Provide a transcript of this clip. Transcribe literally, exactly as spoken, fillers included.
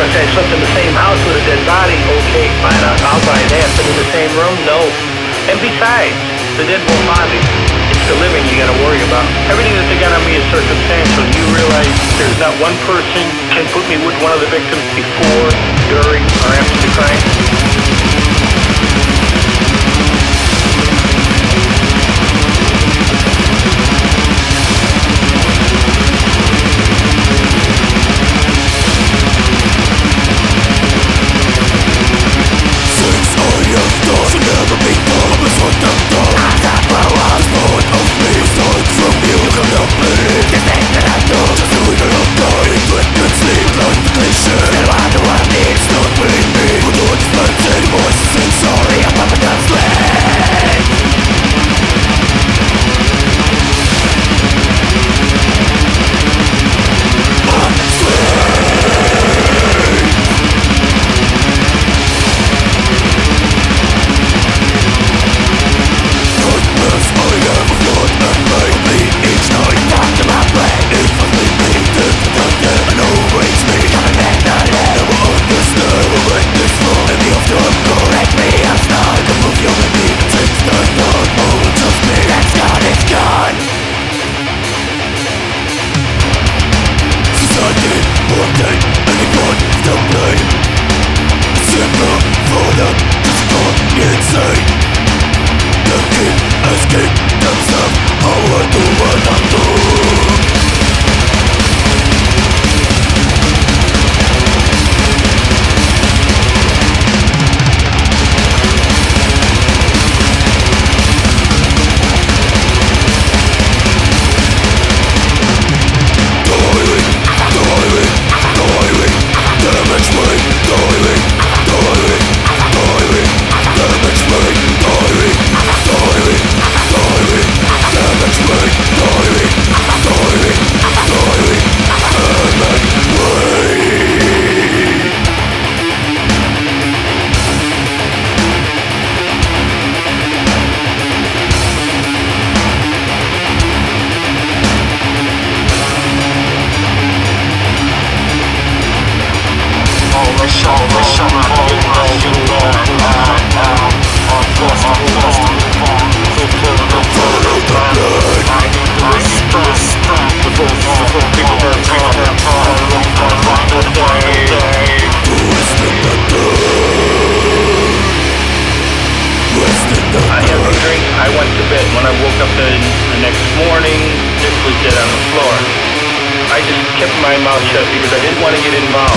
want to say I slept in the same house with a dead body. Okay, fine, I'll, I'll buy that. But in the same room, no. And besides, the dead won't bother you. It's the living you got to worry about. Everything that they got on me is circumstantial. You realize there's not one person can put me with one of the victims before, during, or after the crime. My mouth shut because I didn't want to get involved.